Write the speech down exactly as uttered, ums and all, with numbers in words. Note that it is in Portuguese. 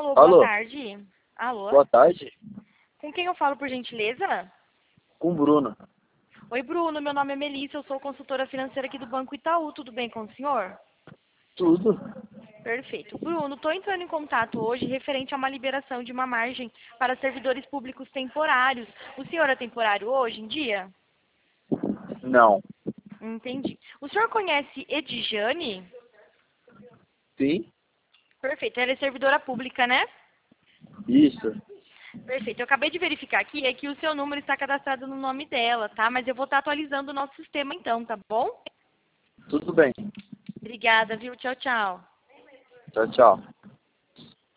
Alô, boa Alô, tarde. Alô? boa tarde. Com quem eu falo, por gentileza? Com o Bruno. Oi, Bruno. Meu nome é Melissa. Eu sou consultora financeira aqui do Banco Itaú. Tudo bem com o senhor? Tudo. Perfeito. Bruno, estou entrando em contato hoje referente a uma liberação de uma margem para servidores públicos temporários. O senhor é temporário hoje em dia? Não. Entendi. O senhor conhece Edjane? Sim? Perfeito. Ela é servidora pública, né? Isso. Perfeito. Eu acabei de verificar aqui, é que o seu número está cadastrado no nome dela, tá? Mas eu vou estar atualizando o nosso sistema então, tá bom? Tudo bem. Obrigada, viu? Tchau, tchau. Tchau, tchau.